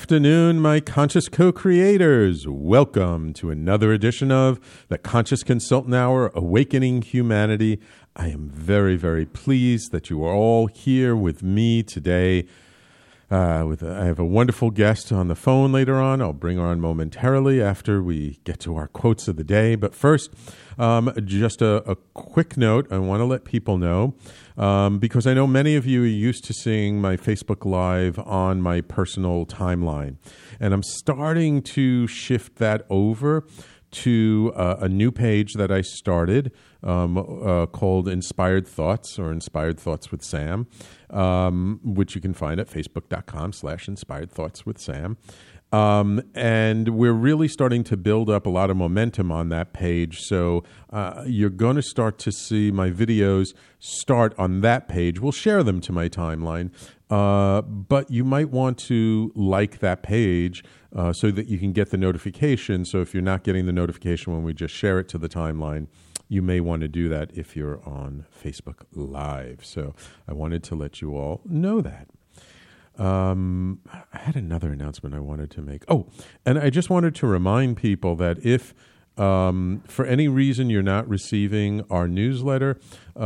afternoon, my conscious co-creators. Welcome to another edition of the Conscious Consultant Hour, Awakening Humanity. I am very, very pleased that you are all here with me today. I have a wonderful guest on the phone later on. I'll bring her on momentarily after we get to our quotes of the day. But first, just a quick note. I want to let people know, because I know many of you are used to seeing my Facebook Live on my personal timeline. And I'm starting to shift that over to a new page that I started called Inspired Thoughts, or Inspired Thoughts with Sam, which you can find at facebook.com/Inspired Thoughts with Sam. And we're really starting to build up a lot of momentum on that page. So you're going to start to see my videos start on that page. We'll share them to my timeline. But you might want to like that page so that you can get the notification. So if you're not getting the notification when we just share it to the timeline, you may want to do that if you're on Facebook Live. So I wanted to let you all know that. I had another announcement I wanted to make. Oh, and I just wanted to remind people that if for any reason you're not receiving our newsletter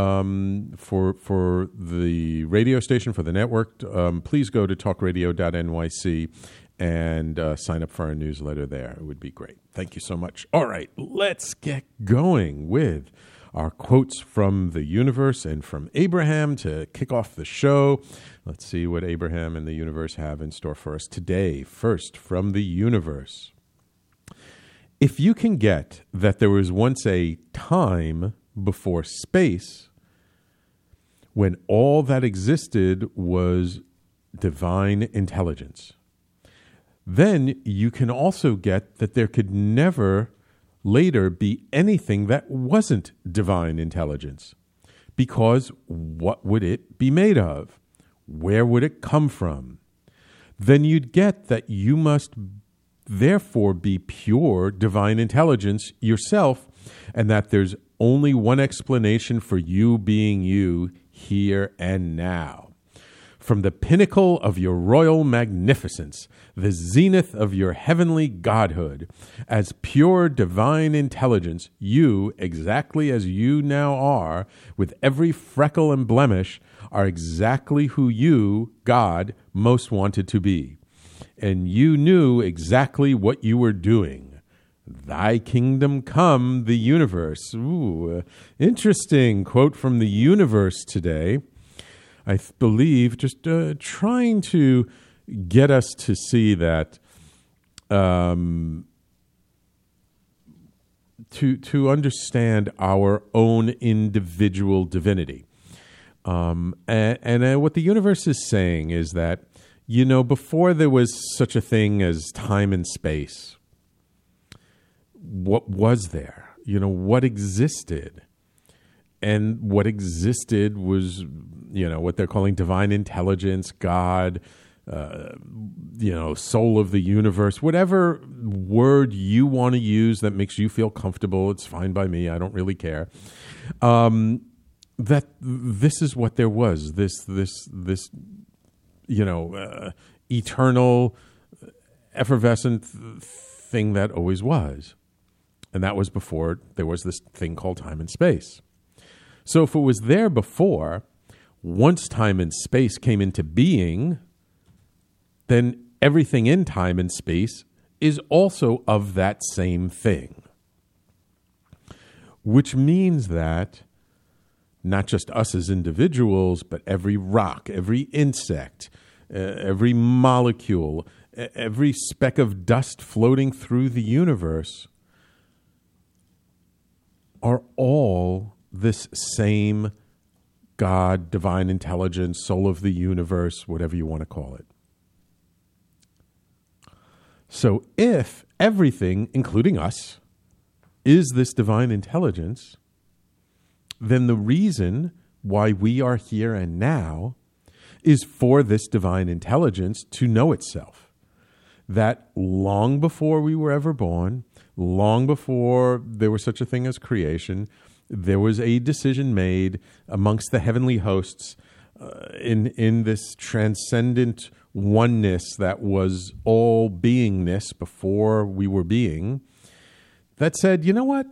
for the radio station, for the network, please go to talkradio.nyc and sign up for our newsletter there. It would be great. Thank you so much. All right, let's get going with our quotes from the universe and from Abraham to kick off the show. Let's see what Abraham and the universe have in store for us today. First, from the universe. If you can get that there was once a time before space when all that existed was divine intelligence, then you can also get that there could never later be anything that wasn't divine intelligence. Because what would it be made of? Where would it come from? Then you'd get that you must therefore be pure divine intelligence yourself, and that there's only one explanation for you being you here and now. From the pinnacle of your royal magnificence, the zenith of your heavenly godhood, as pure divine intelligence, you, exactly as you now are, with every freckle and blemish, are exactly who you, God, most wanted to be. And you knew exactly what you were doing. Thy kingdom come, the universe. Ooh, interesting quote from the universe today. I believe just trying to get us to see that to understand our own individual divinity. And what the universe is saying is that, you know, before there was such a thing as time and space, what was there? You know, what existed? And what existed was, you know, what they're calling divine intelligence, God, soul of the universe, whatever word you want to use that makes you feel comfortable. It's fine by me. I don't really care. That this is what there was, this eternal, effervescent thing that always was. And that was before there was this thing called time and space. So if it was there before, once time and space came into being, then everything in time and space is also of that same thing. Which means that not just us as individuals, but every rock, every insect, every molecule, every speck of dust floating through the universe are all this same God, divine intelligence, soul of the universe, whatever you want to call it. So if everything, including us, is this divine intelligence, then the reason why we are here and now is for this divine intelligence to know itself. That long before we were ever born, long before there was such a thing as creation, there was a decision made amongst the heavenly hosts in this transcendent oneness that was all beingness before we were being, that said, you know what?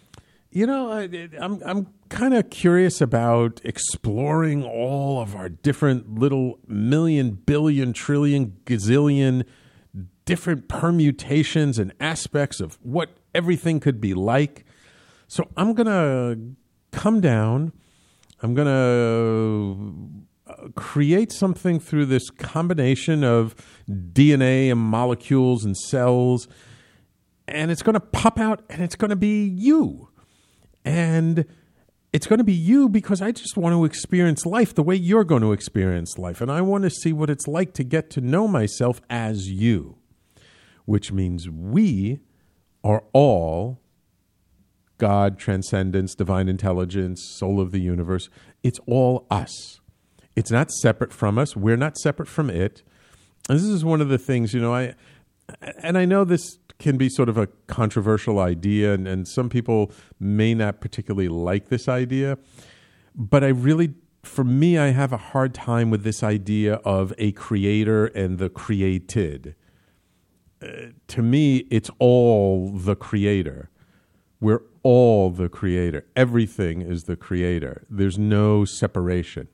I'm kind of curious about exploring all of our different little million, billion, trillion, gazillion different permutations and aspects of what everything could be like. So I'm going to come down. I'm going to create something through this combination of DNA and molecules and cells, and it's going to pop out, and it's going to be you. And it's going to be you because I just want to experience life the way you're going to experience life. And I want to see what it's like to get to know myself as you, which means we are all God, transcendence, divine intelligence, soul of the universe. It's all us. It's not separate from us. We're not separate from it. And this is one of the things, I know this can be sort of a controversial idea, and some people may not particularly like this idea. But for me, I have a hard time with this idea of a creator and the created. To me, it's all the creator. We're all the creator. Everything is the creator. There's no separation.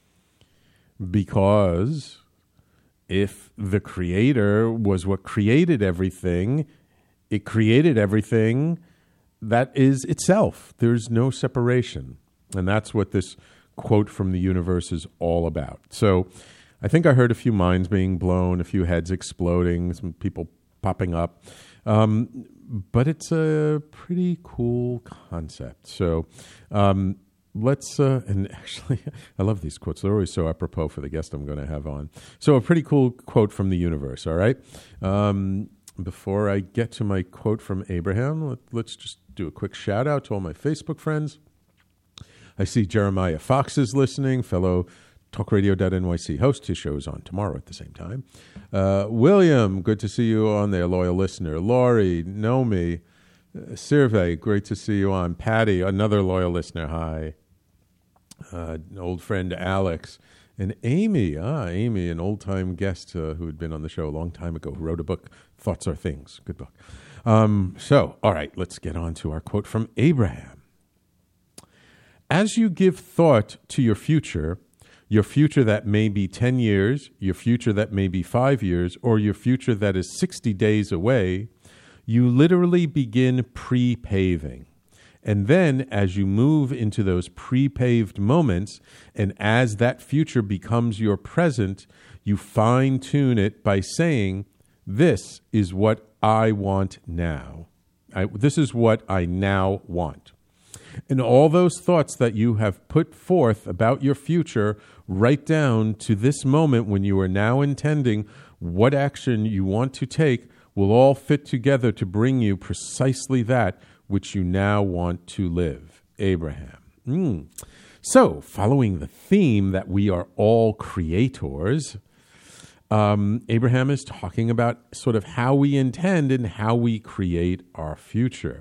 Because if the creator was what created everything, it created everything that is itself. There's no separation. And that's what this quote from the universe is all about. So I think I heard a few minds being blown, a few heads exploding, some people popping up. But it's a pretty cool concept. So let's, and actually, I love these quotes. They're always so apropos for the guest I'm going to have on. So a pretty cool quote from the universe, all right? Before I get to my quote from Abraham, let's just do a quick shout out to all my Facebook friends. I see Jeremiah Fox is listening, fellow talkradio.nyc host. His show is on tomorrow at the same time. William, good to see you on there, loyal listener. Laurie, Nomi, Sirve, great to see you on. Patty, another loyal listener, hi. An old friend Alex. And Amy, an old-time guest who had been on the show a long time ago, who wrote a book, Thoughts Are Things. Good book. So, all right, let's get on to our quote from Abraham. As you give thought to your future that may be 10 years, your future that may be 5 years, or your future that is 60 days away, you literally begin pre-paving. And then as you move into those pre-paved moments, and as that future becomes your present, you fine-tune it by saying, this is what I want now. This is what I now want. And all those thoughts that you have put forth about your future, right down to this moment when you are now intending what action you want to take, will all fit together to bring you precisely that which you now want to live. Abraham. So, following the theme that we are all creators, Abraham is talking about sort of how we intend and how we create our future.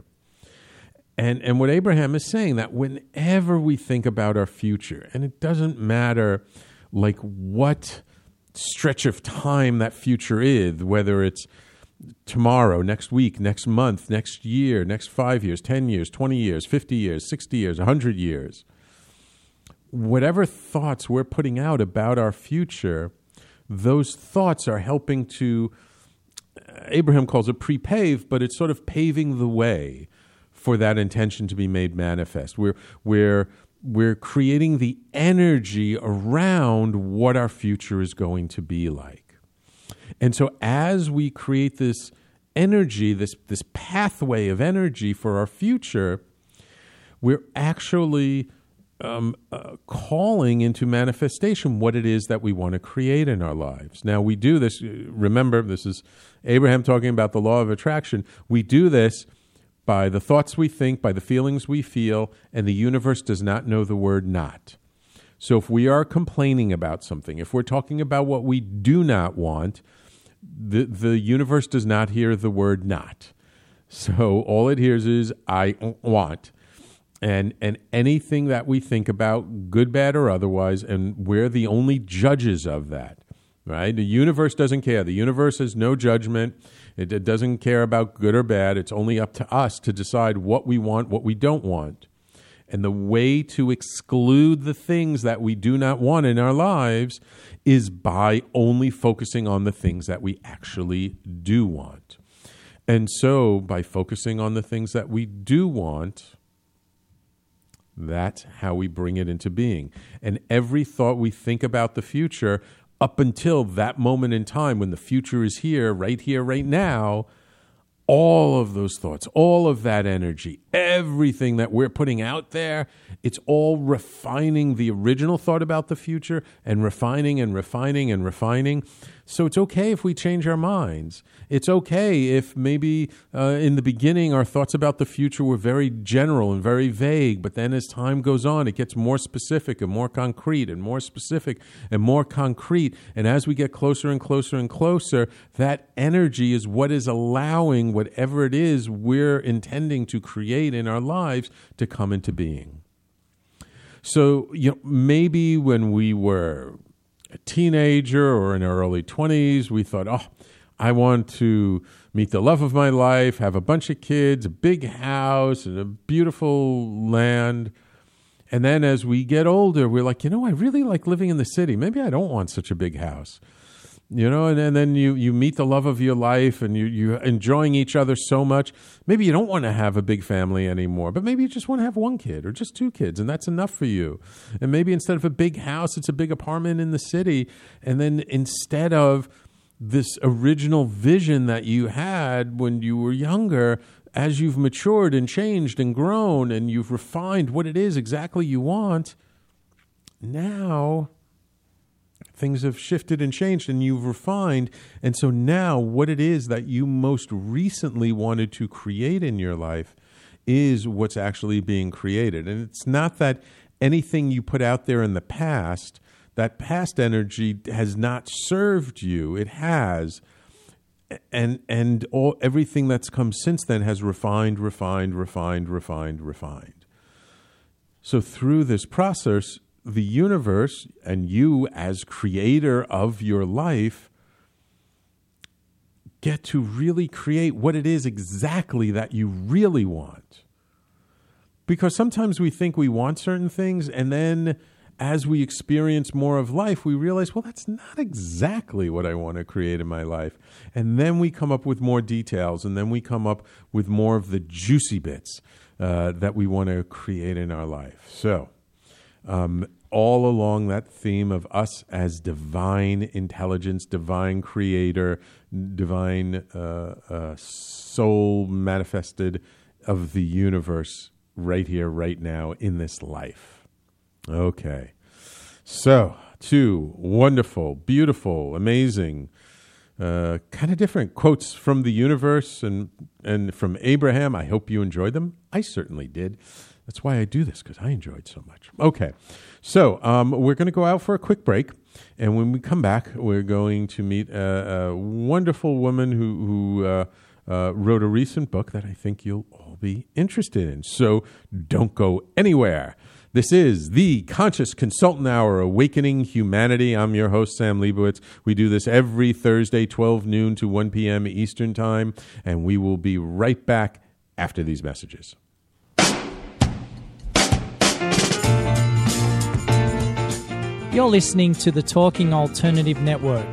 And what Abraham is saying, that whenever we think about our future, and it doesn't matter like what stretch of time that future is, whether it's tomorrow, next week, next month, next year, next 5 years, 10 years, 20 years, 50 years, 60 years, 100 years, whatever thoughts we're putting out about our future, those thoughts are helping to, Abraham calls it pre-pave, but it's sort of paving the way for that intention to be made manifest. We're creating the energy around what our future is going to be like. And so as we create this energy, this pathway of energy for our future, we're actually calling into manifestation what it is that we want to create in our lives. Now, we do this, remember, this is Abraham talking about the law of attraction. We do this by the thoughts we think, by the feelings we feel, and the universe does not know the word not. So if we are complaining about something, if we're talking about what we do not want, the universe does not hear the word not. So all it hears is I want. And anything that we think about, good, bad, or otherwise, and we're the only judges of that. right? The universe doesn't care. The universe has no judgment. It doesn't care about good or bad. It's only up to us to decide what we want, what we don't want. And the way to exclude the things that we do not want in our lives is by only focusing on the things that we actually do want. And so by focusing on the things that we do want, that's how we bring it into being. And every thought we think about the future, up until that moment in time when the future is here, right now, all of those thoughts, all of that energy, everything that we're putting out there, it's all refining the original thought about the future and refining and refining and refining. So it's okay if we change our minds. It's okay if maybe in the beginning our thoughts about the future were very general and very vague, but then as time goes on, it gets more specific and more concrete and more specific and more concrete. And as we get closer and closer and closer, that energy is what is allowing whatever it is we're intending to create in our lives to come into being. So, maybe when we were a teenager or in our early 20s, we thought, I want to meet the love of my life, have a bunch of kids, a big house, and a beautiful land. And then as we get older, we're like, I really like living in the city. Maybe I don't want such a big house. And then you meet the love of your life and you're enjoying each other so much. Maybe you don't want to have a big family anymore, but maybe you just want to have one kid or just two kids, and that's enough for you. And maybe instead of a big house, it's a big apartment in the city. And then instead of this original vision that you had when you were younger, as you've matured and changed and grown and you've refined what it is exactly you want, now things have shifted and changed and you've refined. And so now what it is that you most recently wanted to create in your life is what's actually being created. And it's not that anything you put out there in the past, that past energy has not served you. It has. And everything that's come since then has refined. So through this process, the universe and you as creator of your life get to really create what it is exactly that you really want. Because sometimes we think we want certain things, and then as we experience more of life, we realize, well, that's not exactly what I want to create in my life. And then we come up with more details, and then we come up with more of the juicy bits that we want to create in our life. So, all along that theme of us as divine intelligence, divine creator, divine soul manifested of the universe right here, right now, in this life. Okay. So, two wonderful, beautiful, amazing, kind of different quotes from the universe and from Abraham. I hope you enjoyed them. I certainly did. That's why I do this, because I enjoyed so much. Okay, so we're going to go out for a quick break, and when we come back, we're going to meet a wonderful woman who wrote a recent book that I think you'll all be interested in. So don't go anywhere. This is the Conscious Consultant Hour, Awakening Humanity. I'm your host, Sam Leibowitz. We do this every Thursday, 12 noon to 1 p.m. Eastern Time, and we will be right back after these messages. You're listening to the Talking Alternative Network.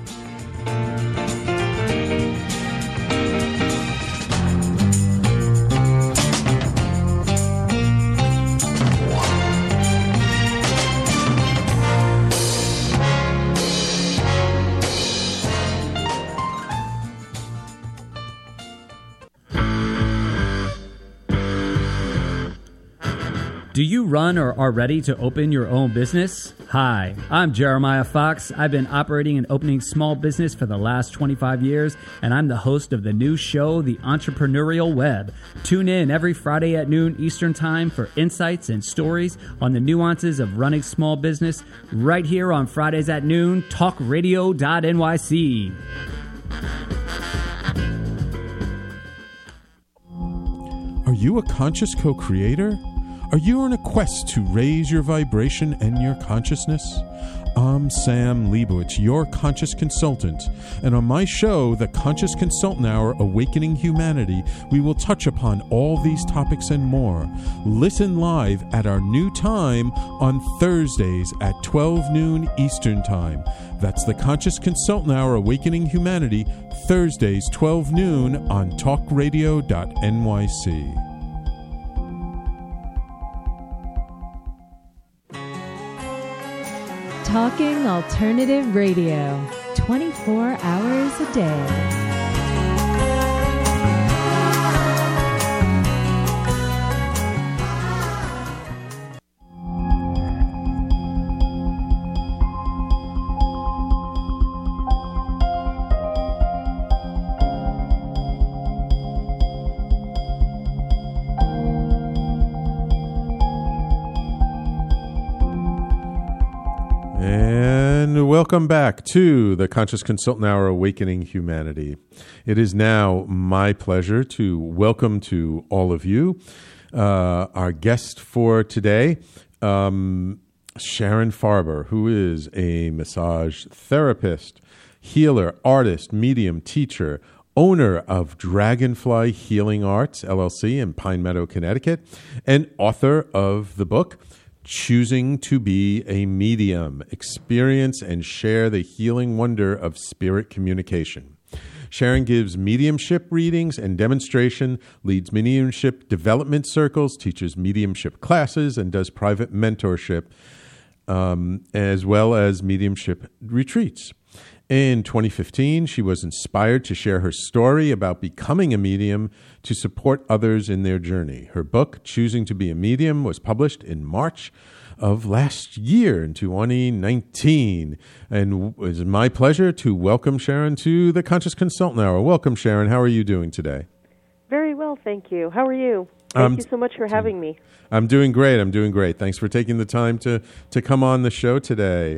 Do you run or are ready to open your own business? Hi, I'm Jeremiah Fox. I've been operating and opening small business for the last 25 years, and I'm the host of the new show, The Entrepreneurial Web. Tune in every Friday at noon Eastern Time for insights and stories on the nuances of running small business right here on Fridays at noon, talkradio.nyc. Are you a conscious co-creator? Are you on a quest to raise your vibration and your consciousness? I'm Sam Leibowitz, your conscious consultant, and on my show, The Conscious Consultant Hour, Awakening Humanity, we will touch upon all these topics and more. Listen live at our new time on Thursdays at 12 noon Eastern Time. That's The Conscious Consultant Hour, Awakening Humanity, Thursdays, 12 noon on talkradio.nyc. Talking Alternative Radio, 24 hours a day. Welcome back to the Conscious Consultant Hour, Awakening Humanity. It is now my pleasure to welcome to all of you our guest for today, Sharon Farber, who is a massage therapist, healer, artist, medium, teacher, owner of Dragonfly Healing Arts, LLC in Pine Meadow, Connecticut, and author of the book, Choosing to be a Medium, Experience and Share the Healing Wonder of Spirit Communication. Sharon gives mediumship readings and demonstration, leads mediumship development circles, teaches mediumship classes, and does private mentorship, as well as mediumship retreats. In 2015, she was inspired to share her story about becoming a medium to support others in their journey. Her book, Choosing to be a Medium, was published in March of last year, in 2019. And it is my pleasure to welcome Sharon to the Conscious Consultant Hour. Welcome, Sharon. How are you doing today? Very well, thank you. How are you? Thank you so much for having me. I'm doing great. Thanks for taking the time to come on the show today.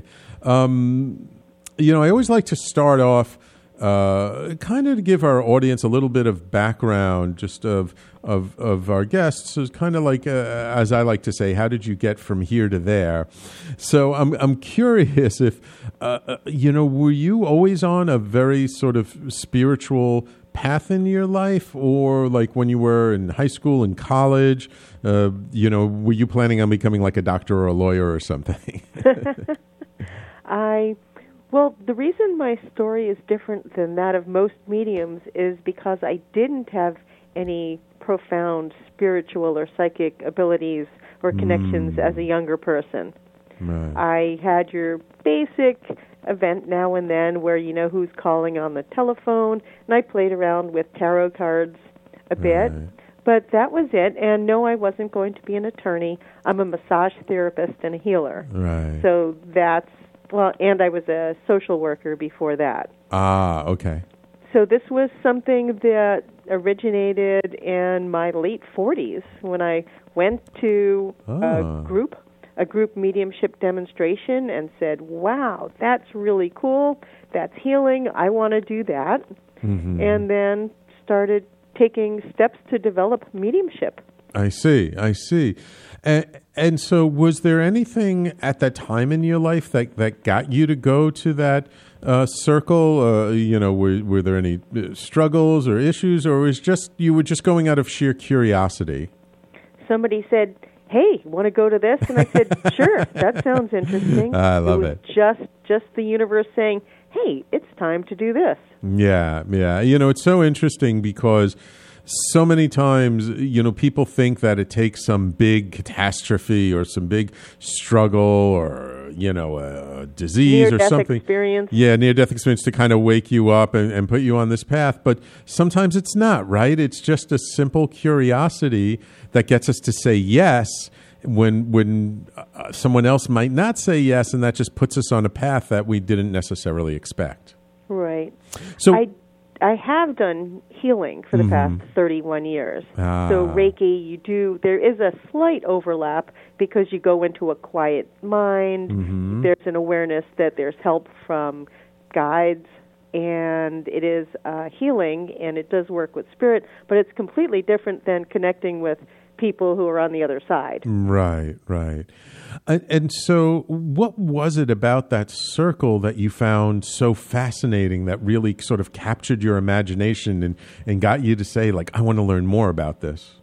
I always like to start off kind of to give our audience a little bit of background just of our guests. So it's kind of like, as I like to say, how did you get from here to there? So I'm curious if, were you always on a very sort of spiritual path in your life, or like when you were in high school and college, were you planning on becoming like a doctor or a lawyer or something? Well, the reason my story is different than that of most mediums is because I didn't have any profound spiritual or psychic abilities or connections as a younger person. Right. I had your basic event now and then where you know who's calling on the telephone, and I played around with tarot cards a bit, but that was it. And no, I wasn't going to be an attorney. I'm a massage therapist and a healer. Right. So that's, well, and I was a social worker before that. Ah, okay. So this was something that originated in my late 40s when I went to a group mediumship demonstration and said, wow, that's really cool. That's healing. I want to do that. Mm-hmm. And then started taking steps to develop mediumship. I see. And so was there anything at that time in your life that got you to go to that circle? Were there any struggles or issues, or was just you were just going out of sheer curiosity? Somebody said, hey, want to go to this? And I said, sure, that sounds interesting. I love it. Just the universe saying, hey, it's time to do this. Yeah. It's so interesting because so many times, people think that it takes some big catastrophe or some big struggle or, a disease or something. Experience. Yeah, near-death experience to kind of wake you up and put you on this path. But sometimes it's not, right? It's just a simple curiosity that gets us to say yes when someone else might not say yes, and that just puts us on a path that we didn't necessarily expect. Right. So I have done healing for the past 31 years. So Reiki, there is a slight overlap because you go into a quiet mind. Mm-hmm. There's an awareness that there's help from guides, and it is healing, and it does work with spirit, but it's completely different than connecting with people who are on the other side. Right, right. And so what was it about that circle that you found so fascinating that really sort of captured your imagination and got you to say, like, I want to learn more about this?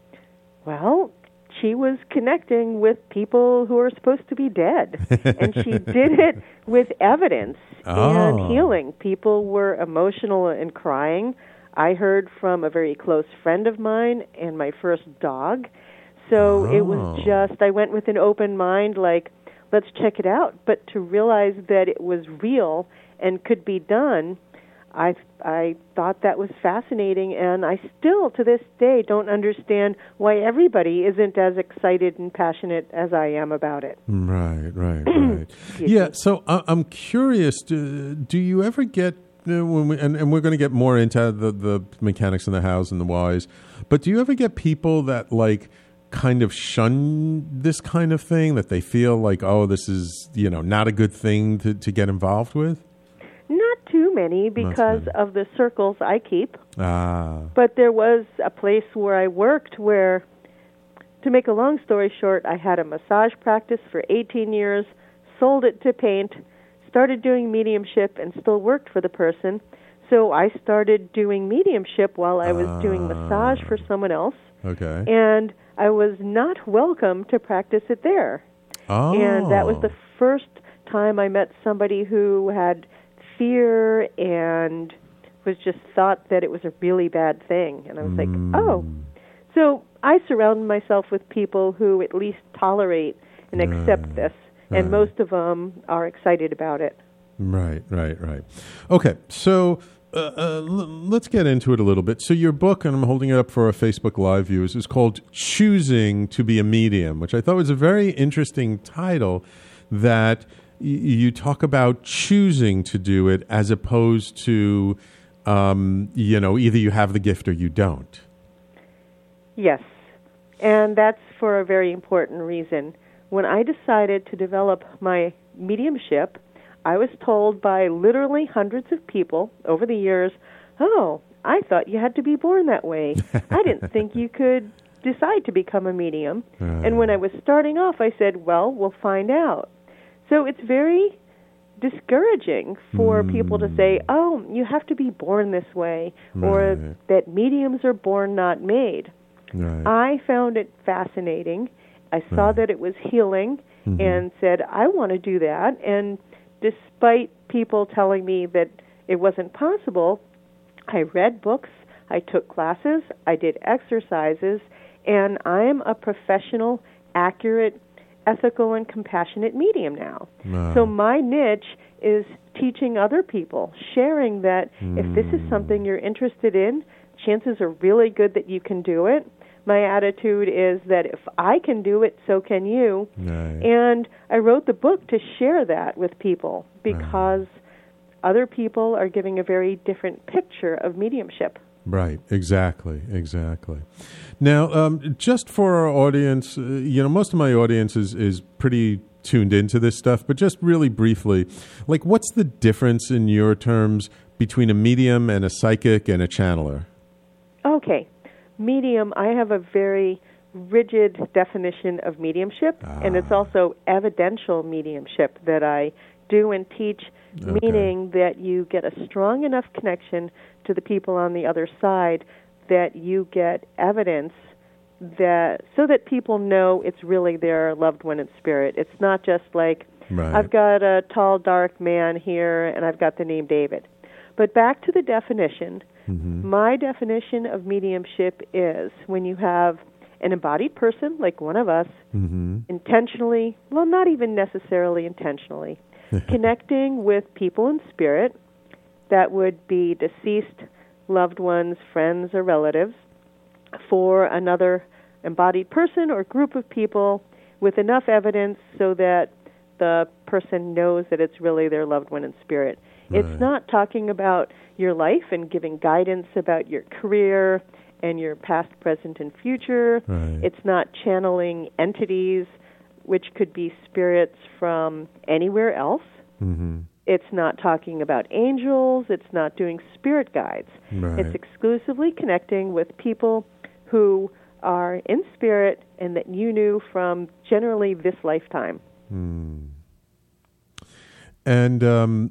Well, she was connecting with people who are supposed to be dead, and she did it with evidence and healing. People were emotional and crying. I heard from a very close friend of mine and my first dog. So it was just, I went with an open mind, like, let's check it out. But to realize that it was real and could be done, I thought that was fascinating, and I still, to this day, don't understand why everybody isn't as excited and passionate as I am about it. Right. Yeah, so I'm curious, do you ever get, when and we're going to get more into the mechanics and the hows and the whys, but do you ever get people that, like, kind of shun this kind of thing, that they feel like, oh, this is, not a good thing to get involved with? Not too many, because of the circles I keep. But there was a place where I worked where, to make a long story short, I had a massage practice for 18 years, sold it to paint, started doing mediumship, and still worked for the person. So I started doing mediumship while I was doing massage for someone else. Okay. And I was not welcome to practice it there. And that was the first time I met somebody who had fear and was just thought that it was a really bad thing. And I was like, oh. So I surround myself with people who at least tolerate and accept this. And most of them are excited about it. Right. Okay, so let's get into it a little bit. So your book, and I'm holding it up for our Facebook Live viewers, is called Choosing to be a Medium, which I thought was a very interesting title, that you talk about choosing to do it as opposed to, either you have the gift or you don't. Yes, and that's for a very important reason. When I decided to develop my mediumship, I was told by literally hundreds of people over the years, oh, I thought you had to be born that way. I didn't think you could decide to become a medium. And when I was starting off, I said, well, we'll find out. So it's very discouraging for people to say, oh, you have to be born this way, or that mediums are born, not made. I found it fascinating. I saw that it was healing and said, I want to do that. And despite people telling me that it wasn't possible, I read books, I took classes, I did exercises, and I'm a professional, accurate, ethical, and compassionate medium now. So my niche is teaching other people, sharing that if this is something you're interested in, chances are really good that you can do it. My attitude is that if I can do it, so can you. And I wrote the book to share that with people, because other people are giving a very different picture of mediumship. Right, exactly. Now, just for our audience, most of my audience is pretty tuned into this stuff, but just really briefly, like, what's the difference in your terms between a medium and a psychic and a channeler? Okay. Medium, I have a very rigid definition of mediumship, and it's also evidential mediumship that I do and teach, meaning that you get a strong enough connection to the people on the other side that you get evidence that so that people know it's really their loved one in spirit. It's not just like, I've got a tall, dark man here, and I've got the name David. But back to the definition. My definition of mediumship is when you have an embodied person, like one of us, intentionally, well, not even necessarily intentionally, connecting with people in spirit that would be deceased loved ones, friends, or relatives, for another embodied person or group of people with enough evidence so that the person knows that it's really their loved one in spirit. It's not talking about your life and giving guidance about your career and your past, present, and future. It's not channeling entities, which could be spirits from anywhere else. It's not talking about angels. It's not doing spirit guides. It's exclusively connecting with people who are in spirit and that you knew from generally this lifetime. And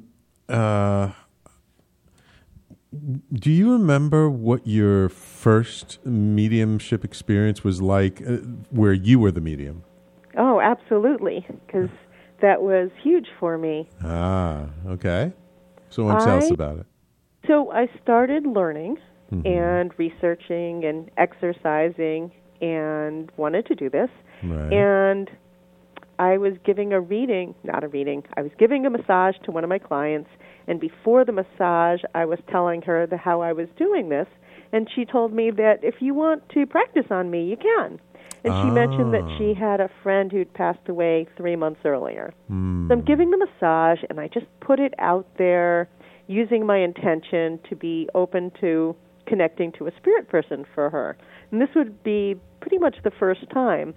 do you remember what your first mediumship experience was like, where you were the medium? Oh, absolutely, because that was huge for me. Ah, okay. So why don't you tell us about it? So I started learning and researching and exercising and wanted to do this. Right. And I was giving I was giving a massage to one of my clients, and before the massage, I was telling her how I was doing this, and she told me that if you want to practice on me, you can. And she mentioned that she had a friend who'd passed away 3 months earlier. So I'm giving the massage, and I just put it out there using my intention to be open to connecting to a spirit person for her. And this would be pretty much the first time.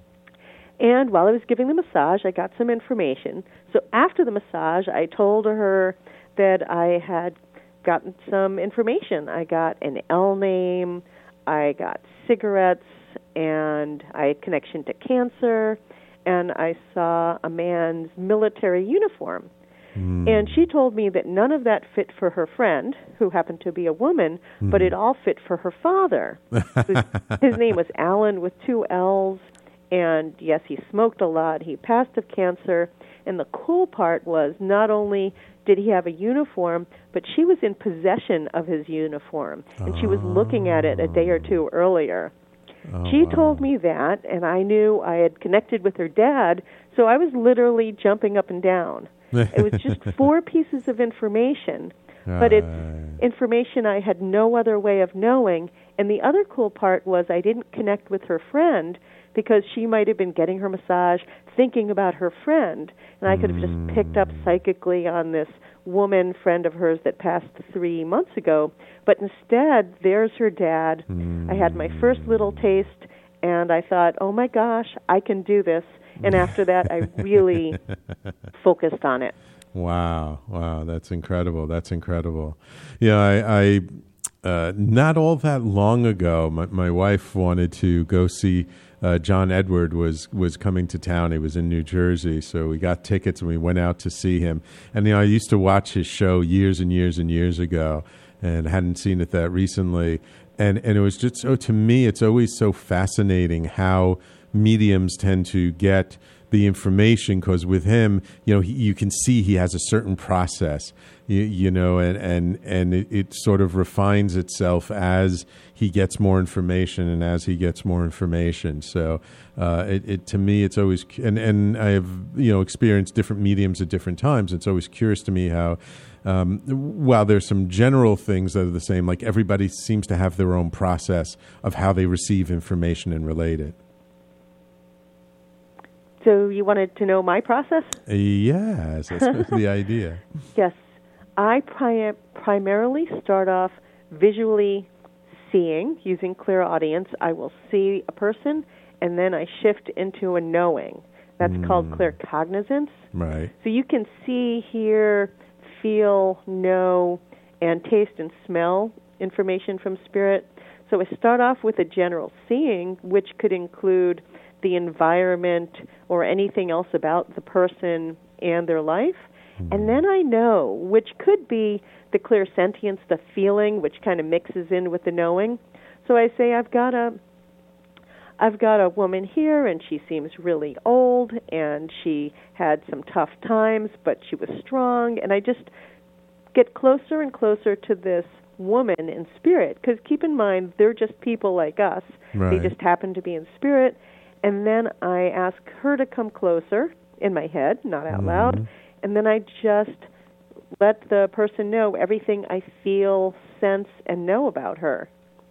And while I was giving the massage, I got some information. So after the massage, I told her that I had gotten some information. I got an L name, I got cigarettes, and I had connection to cancer, and I saw a man's military uniform. And she told me that none of that fit for her friend, who happened to be a woman, but it all fit for her father. His name was Alan with 2 L's, and yes, he smoked a lot. He passed of cancer, and the cool part was not only did he have a uniform, but she was in possession of his uniform, and she was looking at it a day or two earlier. She told me that, and I knew I had connected with her dad, so I was literally jumping up and down. It was just 4 pieces of information, but it's information I had no other way of knowing. And the other cool part was I didn't connect with her friend because she might have been getting her massage thinking about her friend, and I could have just picked up psychically on this woman friend of hers that passed 3 months ago. But instead, there's her dad. I had my first little taste, and I thought, oh my gosh, I can do this. And after that, I really focused on it. Wow, that's incredible. Yeah, I not all that long ago, my wife wanted to go see John Edward was coming to town. He was in New Jersey, so we got tickets and we went out to see him. And I used to watch his show years and years and years ago, and hadn't seen it that recently. And it was just to me, it's always so fascinating how mediums tend to get the information, because with him, you can see he has a certain process, and it sort of refines itself as he gets more information and as he gets more information. So it to me, it's always, and I have experienced different mediums at different times. It's always curious to me how, while there's some general things that are the same, like everybody seems to have their own process of how they receive information and relate it. So you wanted to know my process? Yes, that's the idea. Yes. I primarily start off visually seeing, using clairaudience. I will see a person, and then I shift into a knowing. That's called claircognizance. Right. So you can see, hear, feel, know, and taste and smell information from spirit. So I start off with a general seeing, which could include the environment or anything else about the person and their life. And then I know, which could be the clairsentience, the feeling, which kind of mixes in with the knowing. So I say, I've got a woman here, and she seems really old, and she had some tough times, but she was strong. And I just get closer and closer to this woman in spirit, because keep in mind, they're just people like us. Right. They just happen to be in spirit. And then I ask her to come closer in my head, not out loud. And then I just let the person know everything I feel, sense, and know about her.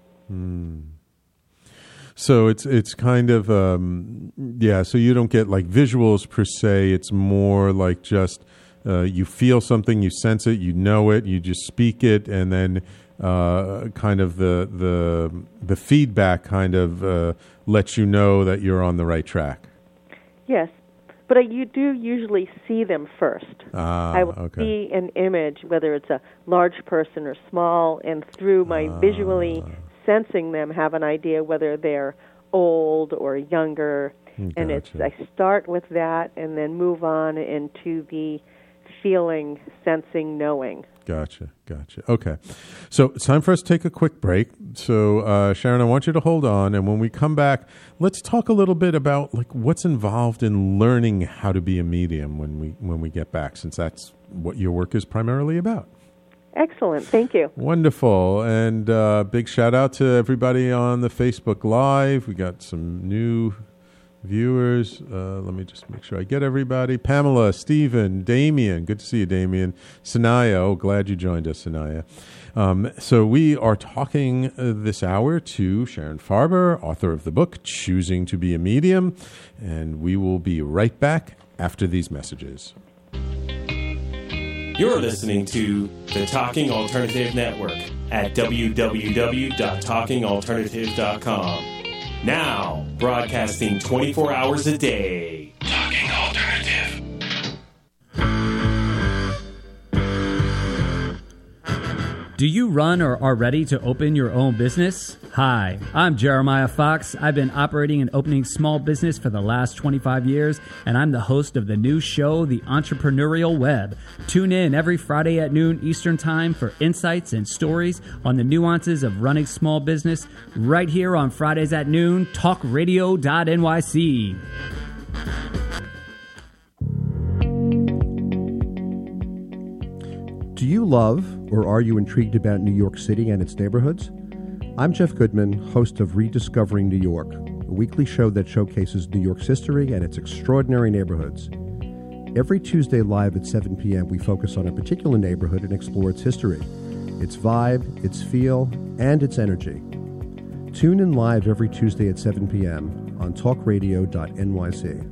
So it's kind of, so you don't get like visuals per se. It's more like just you feel something, you sense it, you know it, you just speak it, and then kind of the feedback kind of lets you know that you're on the right track. Yes, but you do usually see them first. I will see an image, whether it's a large person or small, and through my visually sensing them, have an idea whether they're old or younger. And Gotcha. I start with that and then move on into the feeling, sensing, knowing. Gotcha. Okay. So it's time for us to take a quick break. So, Sharon, I want you to hold on. And when we come back, let's talk a little bit about like what's involved in learning how to be a medium when we get back, since that's what your work is primarily about. Excellent. Thank you. Wonderful. And big shout out to everybody on the Facebook Live. We got some new viewers. Let me just make sure I get everybody. Pamela, Stephen, Damien. Good to see you, Damien. Sanaya. Oh, glad you joined us, Sanaya. So we are talking this hour to Sharon Farber, author of the book, Choosing to be a Medium. And we will be right back after these messages. You're listening to the Talking Alternative Network at www.talkingalternative.com. Now, broadcasting 24 hours a day. Talking Alternative. Do you run or are ready to open your own business? Hi, I'm Jeremiah Fox. I've been operating and opening small business for the last 25 years, and I'm the host of the new show, The Entrepreneurial Web. Tune in every Friday at noon Eastern Time for insights and stories on the nuances of running small business right here on Fridays at noon, talkradio.nyc. Do you love or are you intrigued about New York City and its neighborhoods? I'm Jeff Goodman, host of Rediscovering New York, a weekly show that showcases New York's history and its extraordinary neighborhoods. Every Tuesday live at 7 p.m., we focus on a particular neighborhood and explore its history, its vibe, its feel, and its energy. Tune in live every Tuesday at 7 p.m. on talkradio.nyc.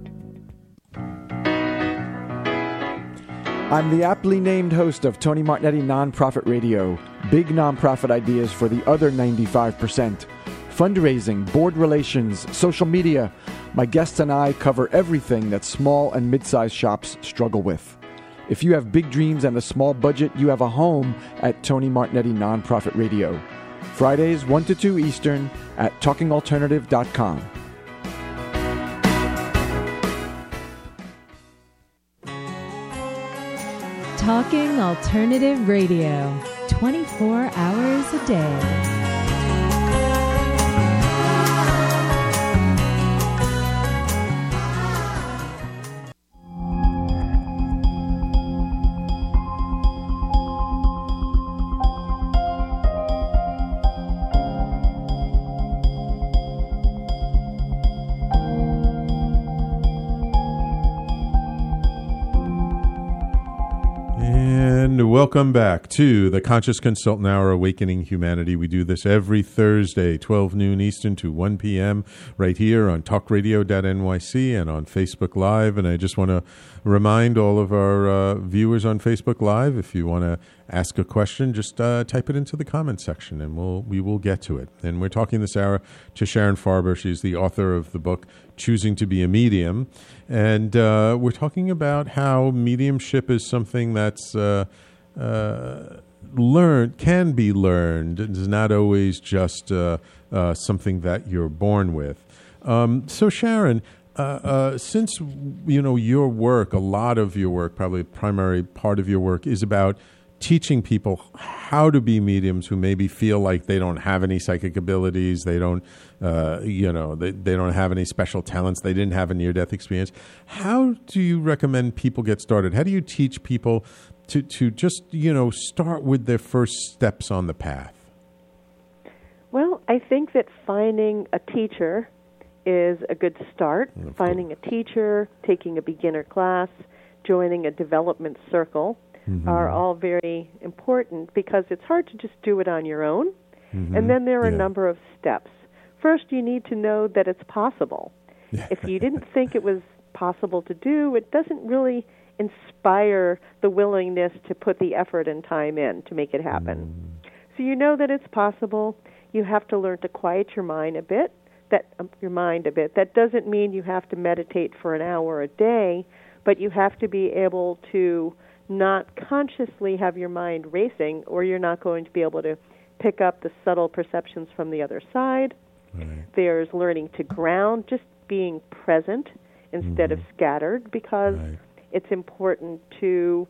I'm the aptly named host of Tony Martignetti Nonprofit Radio, big nonprofit ideas for the other 95%. Fundraising, board relations, social media. My guests and I cover everything that small and mid-sized shops struggle with. If you have big dreams and a small budget, you have a home at Tony Martignetti Nonprofit Radio. Fridays 1 to 2 Eastern at talkingalternative.com. Talking Alternative Radio, 24 hours a day. Welcome back to the Conscious Consultant Hour, Awakening Humanity. We do this every Thursday, 12 noon Eastern to 1 p.m. right here on talkradio.nyc and on Facebook Live. And I just want to remind all of our viewers on Facebook Live, if you want to ask a question, just type it into the comments section and we will get to it. And we're talking this hour to Sharon Farber. She's the author of the book, Choosing to be a Medium. And we're talking about how mediumship is something that's can be learned. It's not always just something that you're born with. So Sharon, since your work, a lot of your work, probably a primary part of your work, is about teaching people how to be mediums who maybe feel like they don't have any psychic abilities, they don't, they don't have any special talents, they didn't have a near-death experience. How do you recommend people get started? How do you teach people to just, start with their first steps on the path? Well, I think that finding a teacher is a good start. Finding a teacher, taking a beginner class, joining a development circle are all very important because it's hard to just do it on your own. And then there are a number of steps. First, you need to know that it's possible. If you didn't think it was possible to do, it doesn't really inspire the willingness to put the effort and time in to make it happen. So you know that it's possible. You have to learn to quiet your mind a bit. That doesn't mean you have to meditate for an hour a day, but you have to be able to not consciously have your mind racing, or you're not going to be able to pick up the subtle perceptions from the other side. There's learning to ground, just being present instead of scattered, because it's important to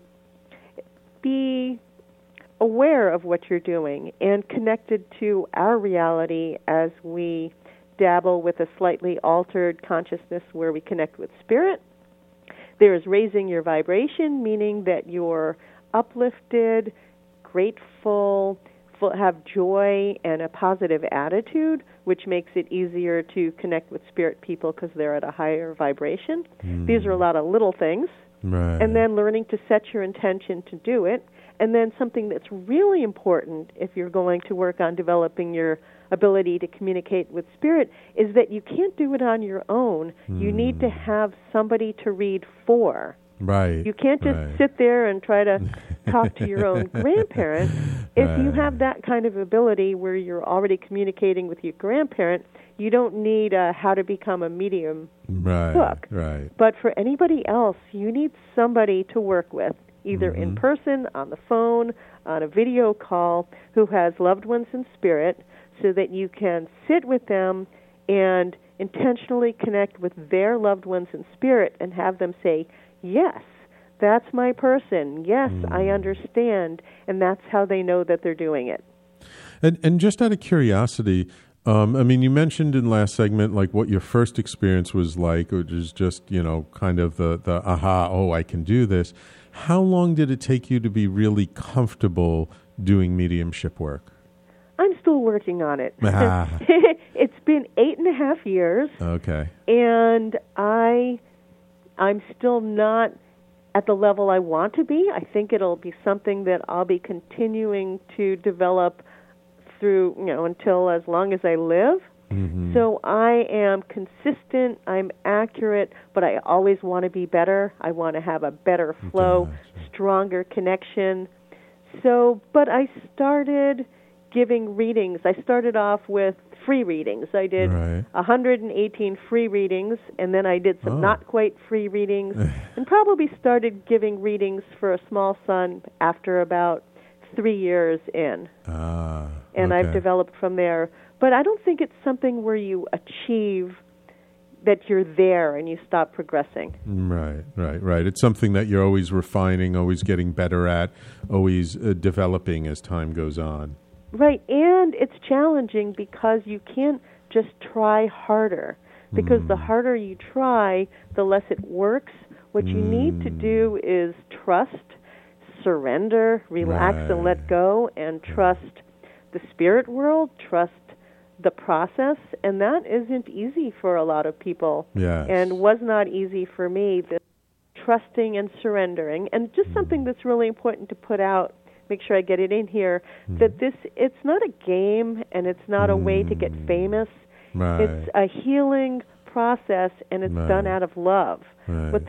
be aware of what you're doing and connected to our reality as we dabble with a slightly altered consciousness where we connect with spirit. There's raising your vibration, meaning that you're uplifted, grateful, have joy and a positive attitude, which makes it easier to connect with spirit people because they're at a higher vibration. These are a lot of little things. And then learning to set your intention to do it. And then something that's really important if you're going to work on developing your ability to communicate with spirit is that you can't do it on your own. You need to have somebody to read for. You can't just sit there and try to talk to your own grandparent. If you have that kind of ability where you're already communicating with your grandparent, you don't need a How to Become a Medium book. But for anybody else, you need somebody to work with, either in person, on the phone, on a video call, who has loved ones in spirit, so that you can sit with them and intentionally connect with their loved ones in spirit and have them say, yes, that's my person. Yes, I understand. And that's how they know that they're doing it. And just out of curiosity, I mean, you mentioned in last segment, like, what your first experience was like, which is just, you know, kind of the aha, oh, I can do this. How long did it take you to be really comfortable doing mediumship work? I'm still working on it. It's been 8.5 years. Okay. And I'm still not at the level I want to be. I think it'll be something that I'll be continuing to develop through, you know, until as long as I live. So I am consistent, I'm accurate, but I always want to be better. I want to have a better flow, stronger connection. So, but I started giving readings. I started off with free readings. I did 118 free readings, and then I did some not quite free readings, and probably started giving readings for a small son after about 3 years in. And I've developed from there. But I don't think it's something where you achieve that you're there and you stop progressing. Right. It's something that you're always refining, always getting better at, always developing as time goes on. Right, and it's challenging because you can't just try harder. Because the harder you try, the less it works. What you need to do is trust, surrender, relax and let go, and trust the spirit world, trust the process, and that isn't easy for a lot of people. And was not easy for me, this trusting and surrendering. And just something that's really important to put out, make sure I get it in here, that it's not a game and it's not a way to get famous. It's a healing process, and it's done out of love. What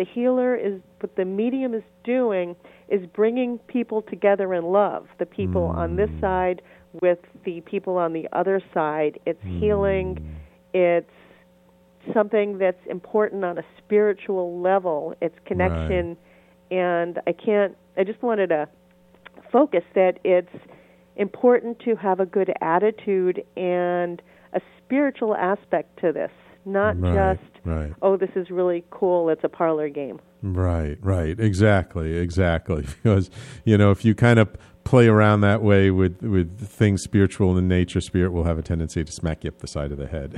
the medium is doing is bringing people together in love, the people on this side with the people on the other side. It's healing. It's something that's important on a spiritual level. It's connection. And I just wanted to focus that it's important to have a good attitude and a spiritual aspect to this, not just, oh, this is really cool, it's a parlor game. Right, exactly. Because, you know, if you kind of play around that way with things spiritual in nature, spirit will have a tendency to smack you up the side of the head.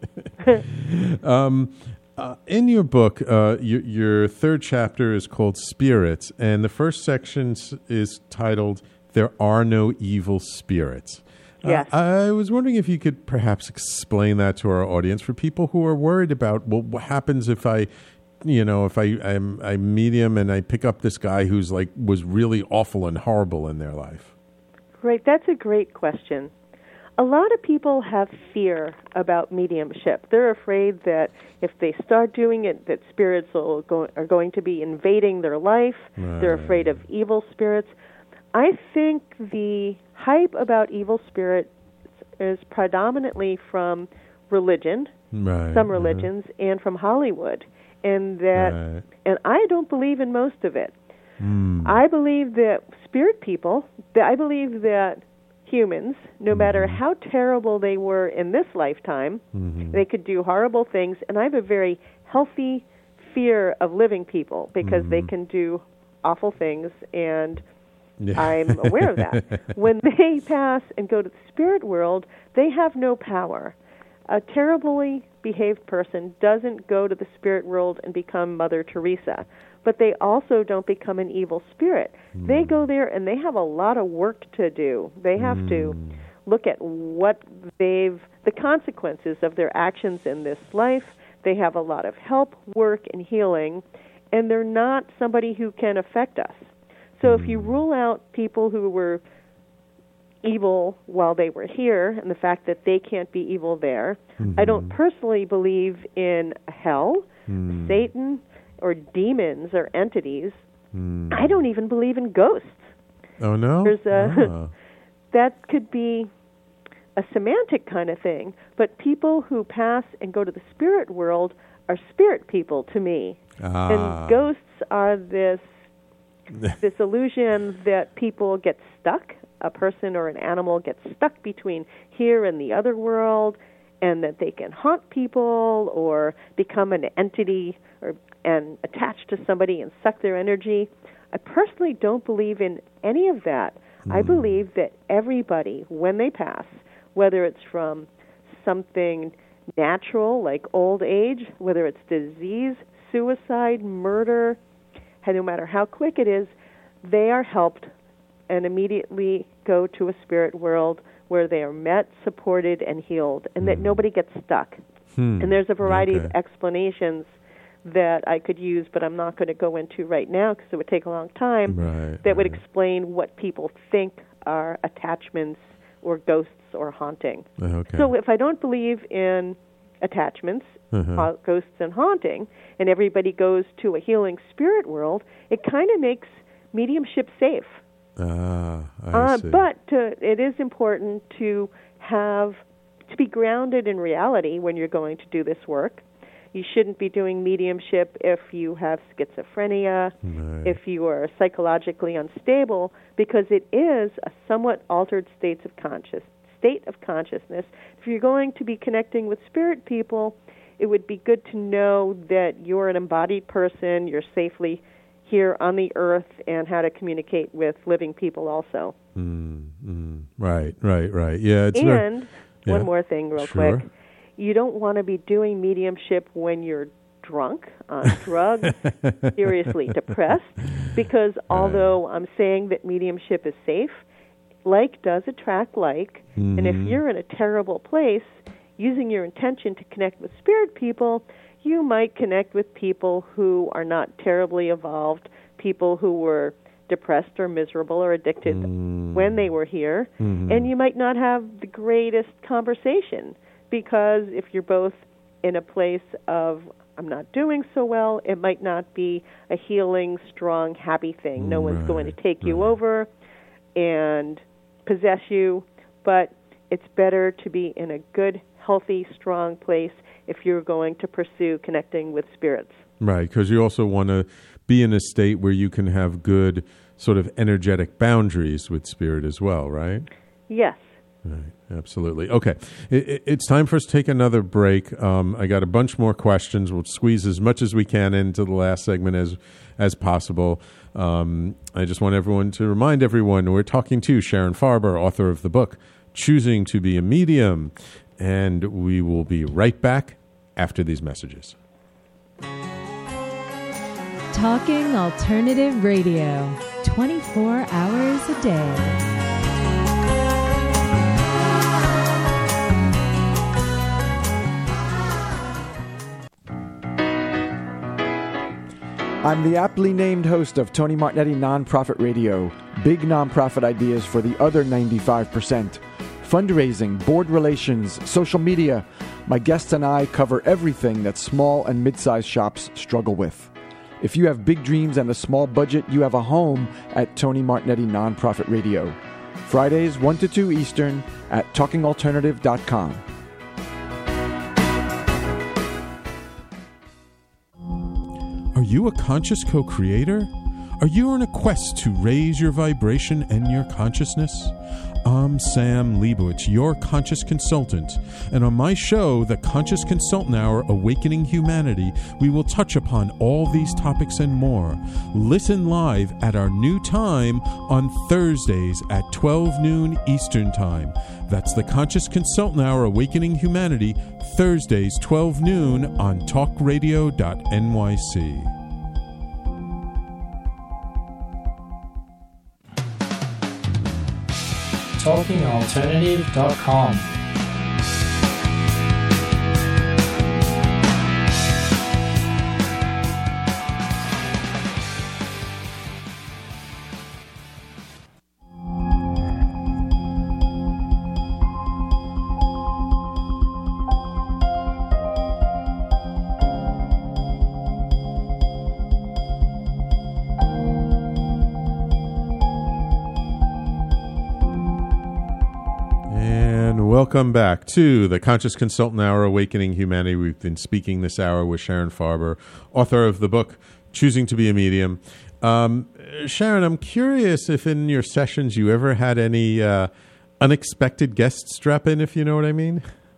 In your book, your third chapter is called Spirits, and the first section is titled, There Are No Evil Spirits. Yes. I was wondering if you could perhaps explain that to our audience for people who are worried about, well, what happens if I'm medium and I pick up this guy who's was really awful and horrible in their life? Right, that's a great question. A lot of people have fear about mediumship. They're afraid that if they start doing it, that spirits are going to be invading their life. They're afraid of evil spirits. I think the hype about evil spirits is predominantly from religion, some religions, and from Hollywood. And I don't believe in most of it. I believe that spirit people, I believe that humans, no matter how terrible they were in this lifetime. They could do horrible things, and I have a very healthy fear of living people because they can do awful things, and I'm aware of that. When they pass and go to the spirit world, they have no power. A terribly behaved person doesn't go to the spirit world and become Mother Teresa, but they also don't become an evil spirit. They go there and they have a lot of work to do. They have to look at the consequences of their actions in this life. They have a lot of help, work, and healing, and they're not somebody who can affect us. So if you rule out people who were evil while they were here and the fact that they can't be evil there, I don't personally believe in hell, Satan, or demons or entities. I don't even believe in ghosts. Oh, no? There's that could be a semantic kind of thing, but people who pass and go to the spirit world are spirit people to me. And ghosts are this illusion that people get stuck, a person or an animal gets stuck between here and the other world, and that they can haunt people or become an entity and attach to somebody and suck their energy. I personally don't believe in any of that. I believe that everybody, when they pass, whether it's from something natural like old age, whether it's disease, suicide, murder, no matter how quick it is, they are helped and immediately go to a spirit world where they are met, supported, and healed, and that nobody gets stuck. And there's a variety of explanations that I could use, but I'm not going to go into right now because it would take a long time, that would explain what people think are attachments or ghosts or haunting. So if I don't believe in attachments, ghosts and haunting, and everybody goes to a healing spirit world, it kind of makes mediumship safe. I see. But it is important to be grounded in reality when you're going to do this work. You shouldn't be doing mediumship if you have schizophrenia, if you are psychologically unstable, because it is a somewhat altered state of consciousness. If you're going to be connecting with spirit people, it would be good to know that you're an embodied person, you're safely here on the earth, and how to communicate with living people also. Right. Yeah. One more thing real quick. You don't want to be doing mediumship when you're drunk, on drugs, seriously depressed, because although I'm saying that mediumship is safe, like does attract like, and if you're in a terrible place, using your intention to connect with spirit people, you might connect with people who are not terribly evolved, people who were depressed or miserable or addicted when they were here, and you might not have the greatest conversation, because if you're both in a place of, I'm not doing so well, it might not be a healing, strong, happy thing. No one's going to take you over and possess you, but it's better to be in a good, healthy, strong place if you're going to pursue connecting with spirits. Right, because you also want to be in a state where you can have good sort of energetic boundaries with spirit as well, right? Yes. Right, absolutely. Okay, it's time for us to take another break. I got a bunch more questions. We'll squeeze as much as we can into the last segment as possible. I just want everyone to remind everyone we're talking to Sharon Farber, author of the book Choosing to be a Medium, and we will be right back after these messages. Talking Alternative Radio, 24 hours a day. I'm the aptly named host of Tony Martignetti Nonprofit Radio, big nonprofit ideas for the other 95%. Fundraising, board relations, social media. My guests and I cover everything that small and mid-sized shops struggle with. If you have big dreams and a small budget, you have a home at Tony Martignetti Nonprofit Radio. Fridays 1 to 2 Eastern at talkingalternative.com. Are you a conscious co-creator? Are you on a quest to raise your vibration and your consciousness? I'm Sam Leibowitz, your conscious consultant, and on my show, The Conscious Consultant Hour Awakening Humanity, we will touch upon all these topics and more. Listen live at our new time on Thursdays at 12 noon Eastern Time. That's The Conscious Consultant Hour Awakening Humanity, Thursdays 12 noon on talkradio.nyc. TalkingAlternative.com. Welcome back to the Conscious Consultant Hour, Awakening Humanity. We've been speaking this hour with Sharon Farber, author of the book, Choosing to be a Medium. Sharon, I'm curious if in your sessions you ever had any unexpected guests drop in, if you know what I mean?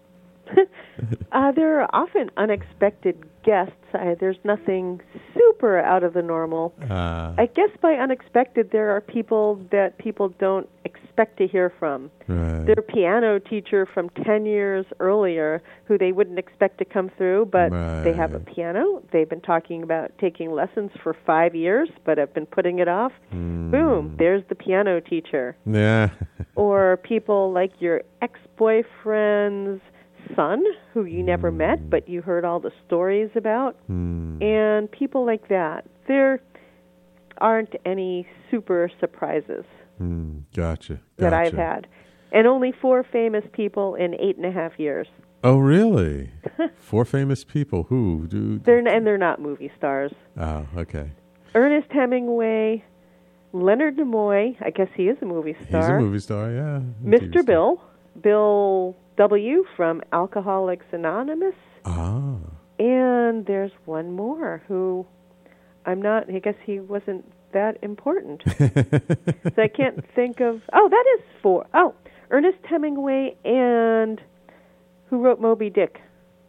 There are often unexpected guests. There's nothing super out of the normal. I guess by unexpected, there are people that people don't expect to hear from. Right. Their piano teacher from 10 years earlier who they wouldn't expect to come through, but they have a piano. They've been talking about taking lessons for 5 years, but have been putting it off. Boom, there's the piano teacher. Yeah. Or people like your ex-boyfriend's son, who you never met, but you heard all the stories about, and people like that. There aren't any super surprises Gotcha. that I've had. And only 4 famous people in 8.5 years. Oh, really? 4 famous people. Who? They're not movie stars. Oh, okay. Ernest Hemingway, Leonard Nimoy, I guess he is a movie star. He's a movie star, yeah. Mr. Bill W. from Alcoholics Anonymous. Ah. And there's one more who I guess he wasn't that important. So I can't think of, that is 4. Oh, Ernest Hemingway and who wrote Moby Dick?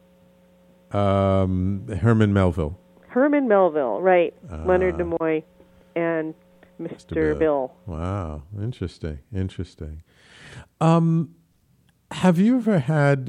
Herman Melville. Herman Melville, right. Leonard Nimoy and Mr. Bill. Wow, interesting. Have you ever had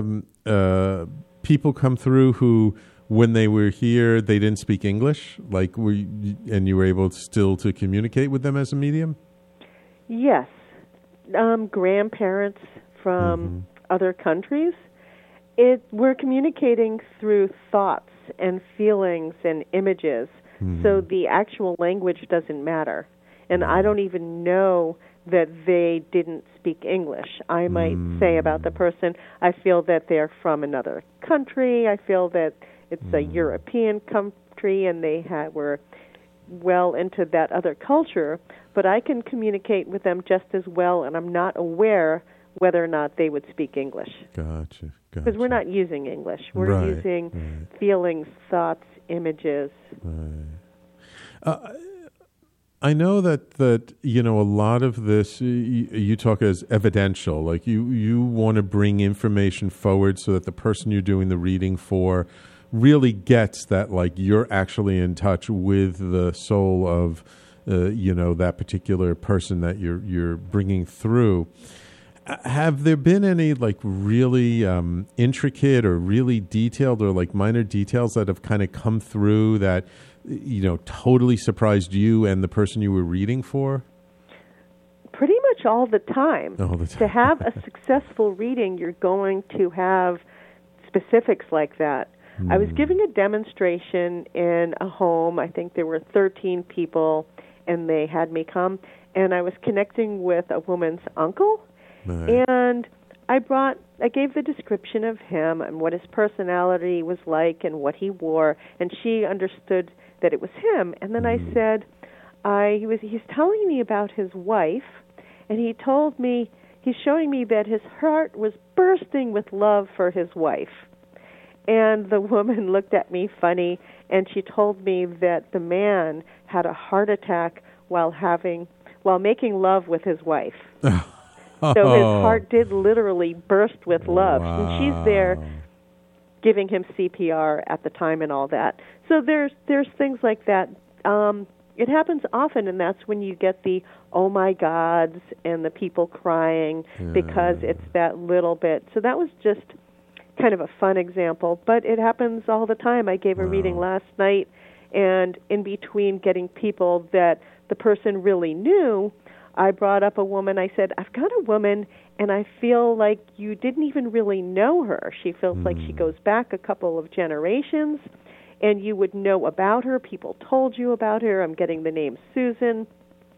people come through who, when they were here, they didn't speak English, and you were able still to communicate with them as a medium? Yes. Grandparents from other countries. We're communicating through thoughts and feelings and images, so the actual language doesn't matter. And I don't even know that they didn't speak English. I might say about the person, I feel that they're from another country. I feel that it's a European country and they were well into that other culture. But I can communicate with them just as well, and I'm not aware whether or not they would speak English. Gotcha. Because we're not using English. We're using feelings, thoughts, images. Right. I know that a lot of this you talk as evidential, like you want to bring information forward so that the person you're doing the reading for really gets that, like, you're actually in touch with the soul of that particular person that you're bringing through. Have there been any really intricate or really detailed or minor details that have kind of come through that totally surprised you and the person you were reading for? Pretty much all the time. To have a successful reading, you're going to have specifics like that. I was giving a demonstration in a home. I think there were 13 people, and they had me come, and I was connecting with a woman's uncle. Right. And I gave the description of him and what his personality was like and what he wore, and she understood that it was him. And then I said, he's telling me about his wife, and he told me, he's showing me that his heart was bursting with love for his wife. And the woman looked at me funny, and she told me that the man had a heart attack while making love with his wife. So his heart did literally burst with love. Wow. And she's there giving him CPR at the time and all that. So there's things like that. It happens often, and that's when you get the oh my gods and the people crying because it's that little bit. So that was just kind of a fun example, but it happens all the time. I gave a reading last night, and in between getting people that the person really knew, I brought up a woman. I said, I've got a woman, and I feel like you didn't even really know her. She feels like she goes back a couple of generations, and you would know about her. People told you about her. I'm getting the name Susan.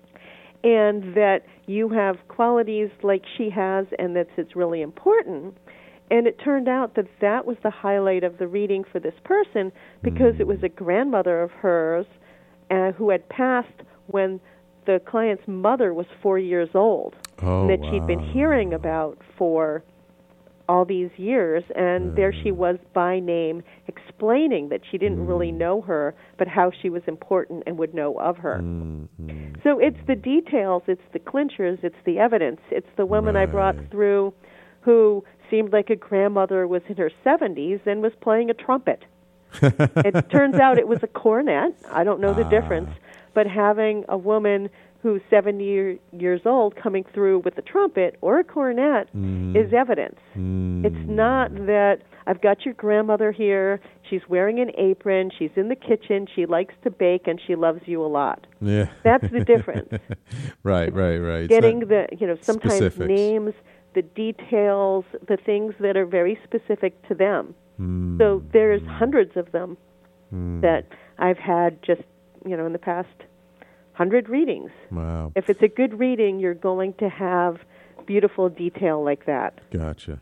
And that you have qualities like she has, and that it's really important. And it turned out that that was the highlight of the reading for this person, because it was a grandmother of hers who had passed when the client's mother was 4 years old, that she'd been hearing about for all these years, and there she was by name explaining that she didn't really know her, but how she was important and would know of her. So it's the details, it's the clinchers, it's the evidence. It's the woman I brought through who seemed like a grandmother, was in her 70s and was playing a trumpet. It turns out it was a cornet. I don't know the difference, but having a woman who's 70 years old coming through with a trumpet or a cornet is evidence. It's not that I've got your grandmother here, she's wearing an apron, she's in the kitchen, she likes to bake, and she loves you a lot. Yeah. That's the difference. Right. Getting the, sometimes specifics. names, the details, the things that are very specific to them. So there's hundreds of them that I've had just, in the past 100 readings. Wow. If it's a good reading, you're going to have beautiful detail like that. Gotcha.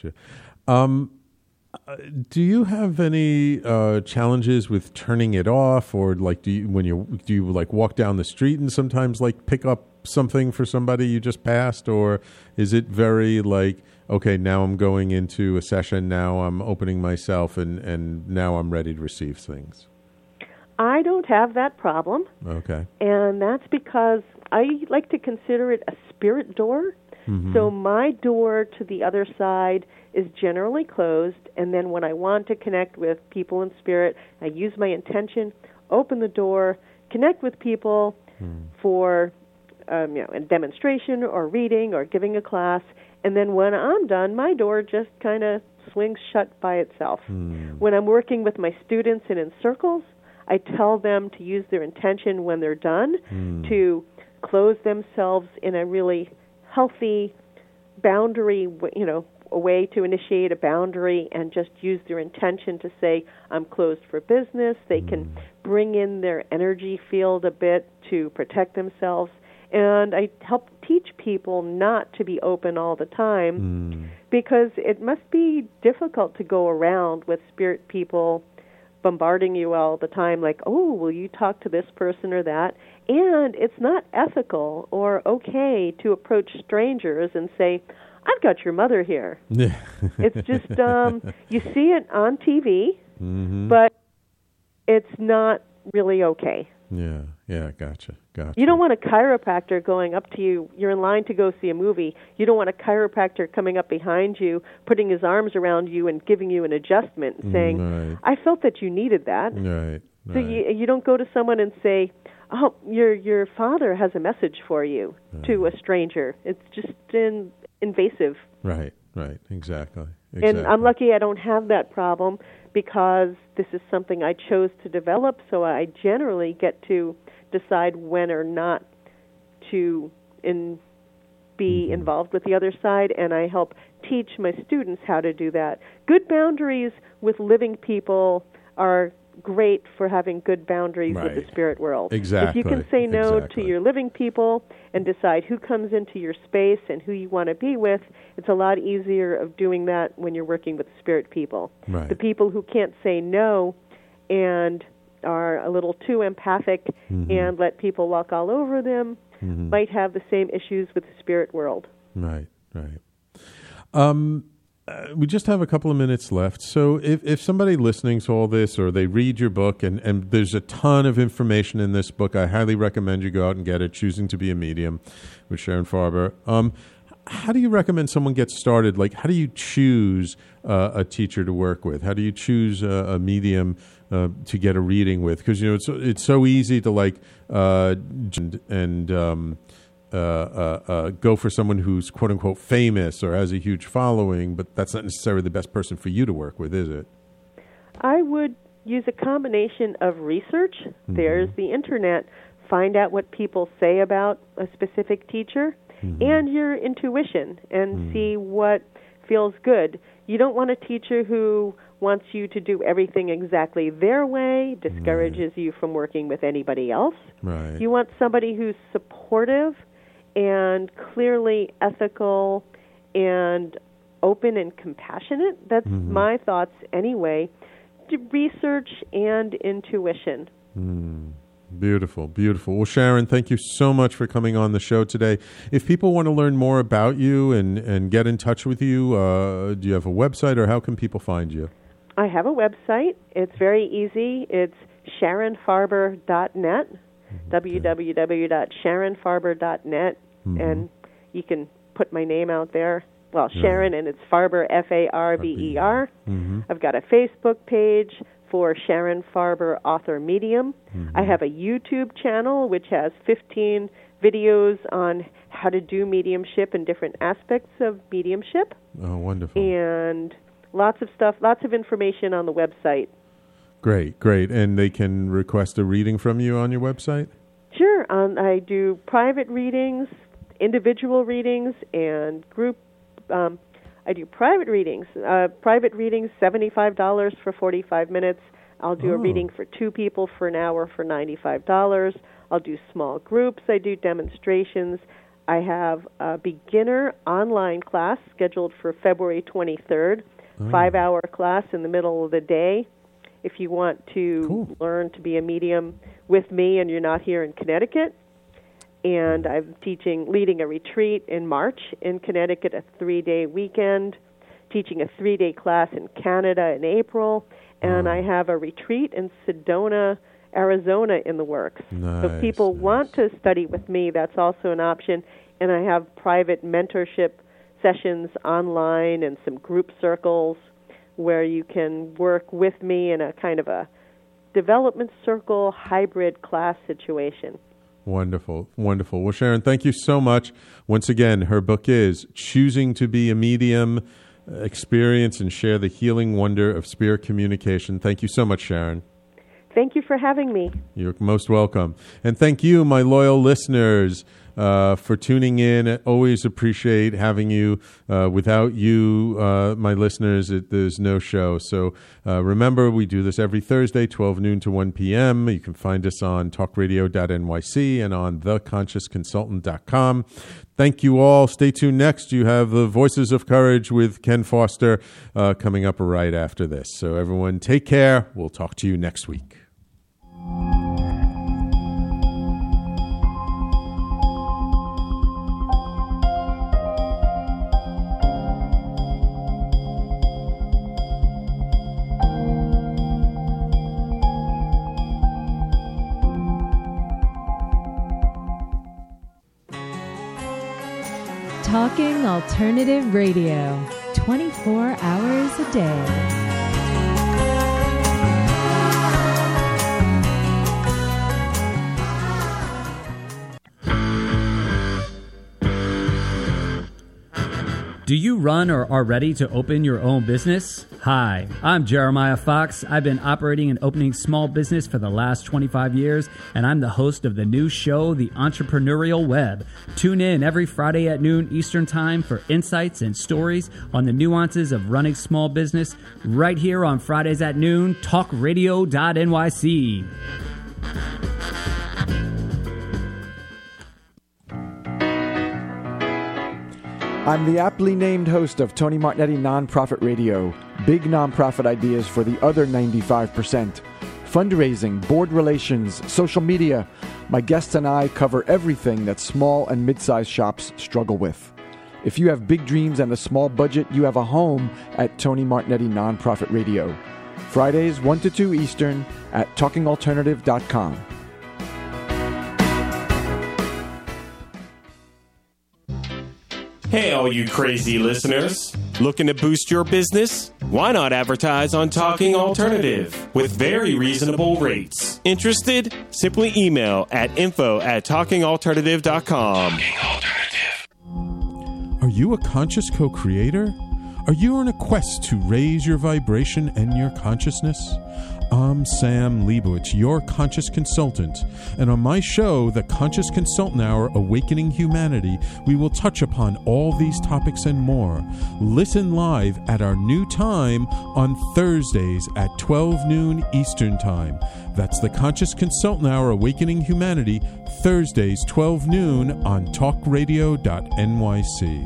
Do you have any challenges with turning it off, or like do you like walk down the street and sometimes like pick up something for somebody you just passed, or is it very like, okay, now I'm going into a session, now I'm opening myself, and now I'm ready to receive things? I don't have that problem. Okay. And that's because I like to consider it a spirit door. So my door to the other side is generally closed, and then when I want to connect with people in spirit, I use my intention, open the door, connect with people for a demonstration or reading or giving a class, and then when I'm done, my door just kind of swings shut by itself. When I'm working with my students and in circles, I tell them to use their intention when they're done to close themselves in a really healthy boundary, a way to initiate a boundary, and just use their intention to say, I'm closed for business. They can bring in their energy field a bit to protect themselves. And I help teach people not to be open all the time because it must be difficult to go around with spirit people bombarding you all the time, like, oh, will you talk to this person or that? And it's not ethical or okay to approach strangers and say, I've got your mother here. It's just, you see it on TV, but it's not really okay. Yeah, gotcha. You don't want a chiropractor going up to you. You're in line to go see a movie. You don't want a chiropractor coming up behind you, putting his arms around you and giving you an adjustment and saying, I felt that you needed that. Right. So you don't go to someone and say, oh, your father has a message for you to a stranger. It's just invasive. Right, exactly. And I'm lucky I don't have that problem because this is something I chose to develop, so I generally get to decide when or not to be involved with the other side, and I help teach my students how to do that. Good boundaries with living people are great for having good boundaries with the spirit world. Exactly. If you can say no to your living people and decide who comes into your space and who you want to be with, it's a lot easier of doing that when you're working with spirit people. Right. The people who can't say no and are a little too empathic and let people walk all over them might have the same issues with the spirit world. Right. We just have a couple of minutes left. So if somebody listening to all this, or they read your book, and there's a ton of information in this book, I highly recommend you go out and get it, Choosing to be a Medium with Sharon Farber. how do you recommend someone get started? Like, how do you choose a teacher to work with? How do you choose a medium to get a reading with? Because it's so easy to go for someone who's quote unquote famous or has a huge following, but that's not necessarily the best person for you to work with, is it? I would use a combination of research. Mm-hmm. There's the internet. Find out what people say about a specific teacher, mm-hmm. and your intuition, and see what feels good. You don't want a teacher who wants you to do everything exactly their way, discourages you from working with anybody else. Right. You want somebody who's supportive and clearly ethical and open and compassionate. That's my thoughts anyway. Research and intuition. Beautiful, beautiful. Well, Sharon, thank you so much for coming on the show today. If people want to learn more about you and get in touch with you, do you have a website, or how can people find you? I have a website. It's very easy. It's SharonFarber.net, www.SharonFarber.net, and you can put my name out there. Well, Sharon, and it's Farber, F-A-R-B-E-R. I've got a Facebook page for Sharon Farber Author Medium. I have a YouTube channel which has 15 videos on how to do mediumship and different aspects of mediumship. Oh, wonderful. And lots of stuff, lots of information on the website. Great, great. And they can request a reading from you on your website? Sure. I do private readings, individual readings, and group. I do private readings. Private readings, $75 for 45 minutes. I'll do a reading for 2 people for an hour for $95. I'll do small groups. I do demonstrations. I have a beginner online class scheduled for February 23rd, 5-hour class in the middle of the day. If you want to learn to be a medium with me and you're not here in Connecticut. And I'm leading a retreat in March in Connecticut, a 3-day weekend, teaching a 3-day class in Canada in April, and I have a retreat in Sedona, Arizona in the works. Nice, so if people want to study with me, that's also an option. And I have private mentorship sessions online and some group circles where you can work with me in a kind of a development circle hybrid class situation. Wonderful, wonderful. Well, Sharon, thank you so much. Once again, her book is Choosing to be a Medium, Experience and Share the Healing Wonder of Spirit Communication. Thank you so much, Sharon. Thank you for having me. You're most welcome. And thank you, my loyal listeners, for tuning in. I always appreciate having you. Without you, my listeners, there's no show. So remember, we do this every Thursday, 12 noon to 1 p.m. You can find us on talkradio.nyc and on theconsciousconsultant.com. Thank you all. Stay tuned next. You have the Voices of Courage with Ken Foster coming up right after this. So everyone, take care. We'll talk to you next week. Talking Alternative Radio, 24 hours a day. Do you run or are ready to open your own business? Hi, I'm Jeremiah Fox. I've been operating and opening small business for the last 25 years, and I'm the host of the new show, The Entrepreneurial Web. Tune in every Friday at noon Eastern Time for insights and stories on the nuances of running small business right here on Fridays at noon, talkradio.nyc. I'm the aptly named host of Tony Martignetti Nonprofit Radio. Big nonprofit ideas for the other 95%. Fundraising, board relations, social media. My guests and I cover everything that small and mid-sized shops struggle with. If you have big dreams and a small budget, you have a home at Tony Martignetti Nonprofit Radio. Fridays 1 to 2 Eastern at talkingalternative.com. Hey, all you crazy listeners. Looking to boost your business? Why not advertise on Talking Alternative with very reasonable rates? Interested? Simply email at info@talkingalternative.com. Talking Alternative. Are you a conscious co-creator? Are you on a quest to raise your vibration and your consciousness? I'm Sam Leibowitz, your conscious consultant, and on my show, The Conscious Consultant Hour, Awakening Humanity, we will touch upon all these topics and more. Listen live at our new time on Thursdays at 12 noon Eastern Time. That's The Conscious Consultant Hour, Awakening Humanity, Thursdays 12 noon on talkradio.nyc.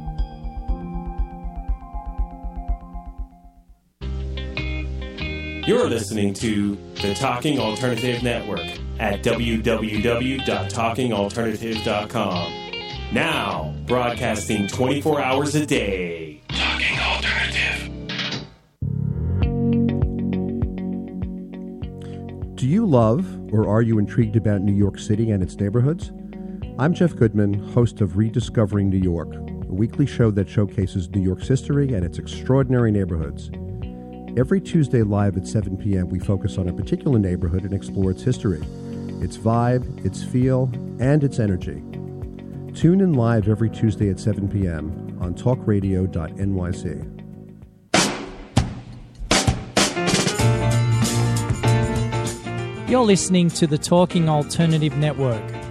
You're listening to the Talking Alternative Network at www.talkingalternative.com. Now, broadcasting 24 hours a day. Talking Alternative. Do you love or are you intrigued about New York City and its neighborhoods? I'm Jeff Goodman, host of Rediscovering New York, a weekly show that showcases New York's history and its extraordinary neighborhoods. Every Tuesday live at 7 p.m., we focus on a particular neighborhood and explore its history, its vibe, its feel, and its energy. Tune in live every Tuesday at 7 p.m. on talkradio.nyc. You're listening to the Talking Alternative Network.